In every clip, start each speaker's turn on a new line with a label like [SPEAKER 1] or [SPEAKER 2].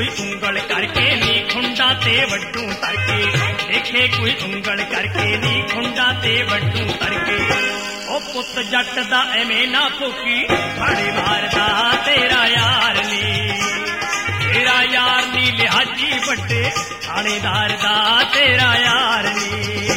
[SPEAKER 1] कोई उंगल करके नी खुंडा ते वड्डू तरके, देखे कोई उंगल करके नी खुंडा ते वड्डू तरके। ओ पुत जट दा एवें ना फूकी, थानेदार दा तेरा यार नी, तेरा यार नी लिहाजी वड्डे, थानेदार दा तेरा यार नी।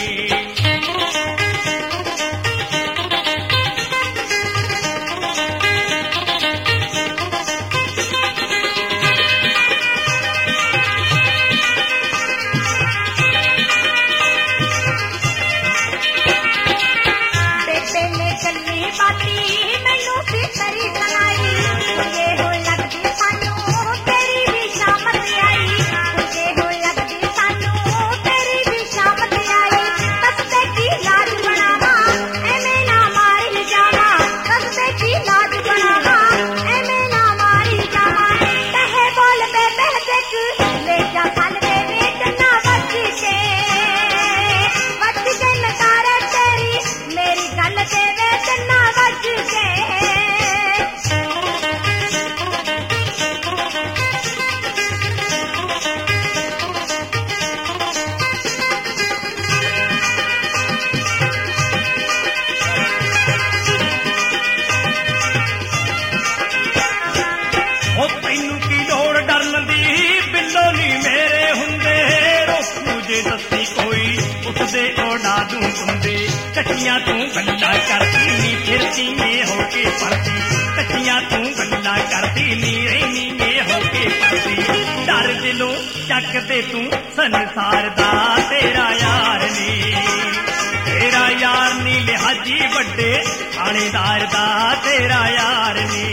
[SPEAKER 1] कच्चियां तू गल्ला करती नी फिरती में होके पड़ती, कच्चियां तू गल्ला करती नी रहनी में होके पड़ती। डर दिलों चक दे तू संसार दा तेरा यार नी, तेरा यार नी लिहाजी वड्डे, थानेदार दा तेरा यार नी।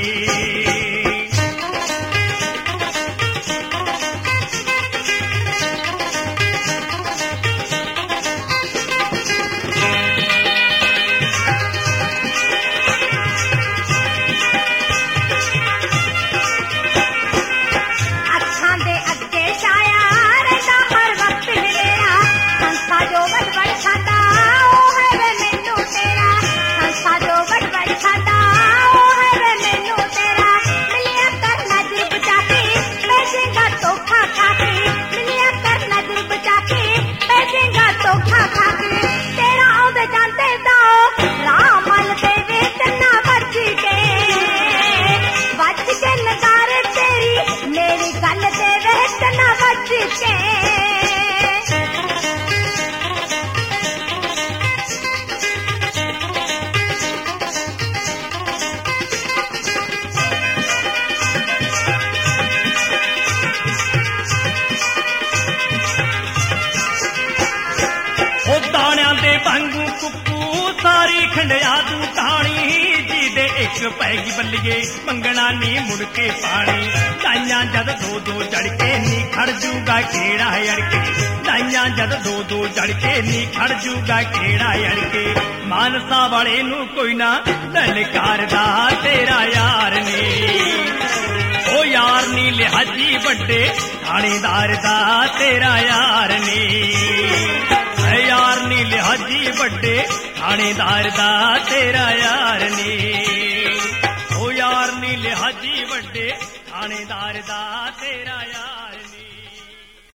[SPEAKER 1] खंडिया तू कहानी जी दे एक पैगी बल्लिए, मंगना नी मुड़के पानी। दाइया जद दो दो जड़के नी खड़ जूगा केड़ा अड़के, दाइया जद दो दो जड़के नी खड़ जूगा केड़ा अड़के। मानसा वाले नू कोई ना ललकारदा तेरा यार नी, ओ यार नी लिहाजी वड्डे, थानेदार दा तेरा यार नी, यार नी लिहाजी वड्डे, थानेदार दा तेरा यार नी। ओ यार नी लिहाजी वड्डे, थानेदार दा तेरा यार।